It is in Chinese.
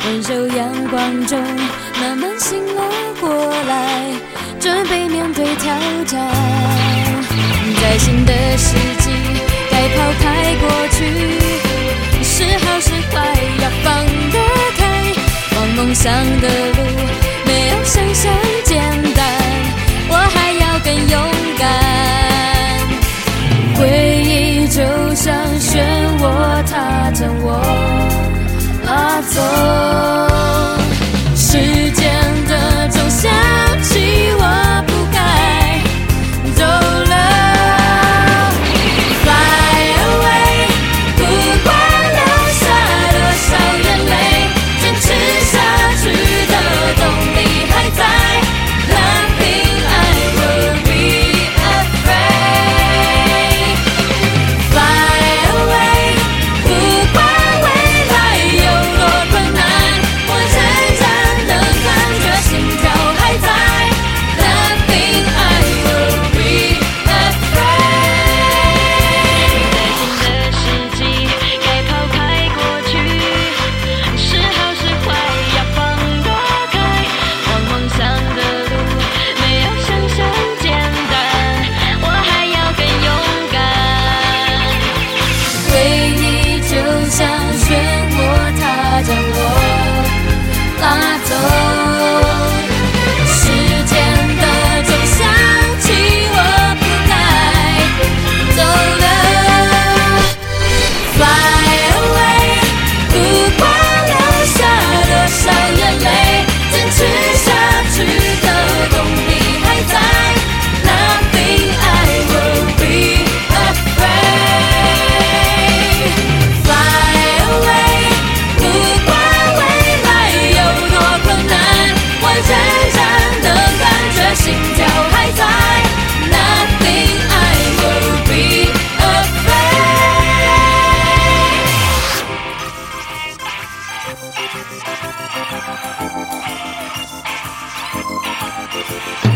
温柔阳光中慢慢醒了过来，准备面对挑战。在新的世纪，该抛开过去，是好是坏要放得开。往梦想的路没有想象简单，我还要更勇敢。回忆就像漩涡，它将我拉走。时间的钟响起，我不该走了。Fly away， 不管流下多少眼泪，坚持下去的动力还在。Nothing I will be afraid。Fly away， 不管未来有多困难，我仍然能感觉心跳还在。Nothing I will be afraid。在新的世纪，该抛开过去，是好是坏要放得开。往梦想的路没有想象简单，我还要更勇敢。回忆就像漩涡，它将我拉走。时间的钟响起，我不该走了。Fly away， 不管流下多少眼泪，坚持下去的动力还在。Nothing I will be afraid。Fly away， 不管未来有多困难，我仍然能感觉心跳还在。Nothing I will be afraid。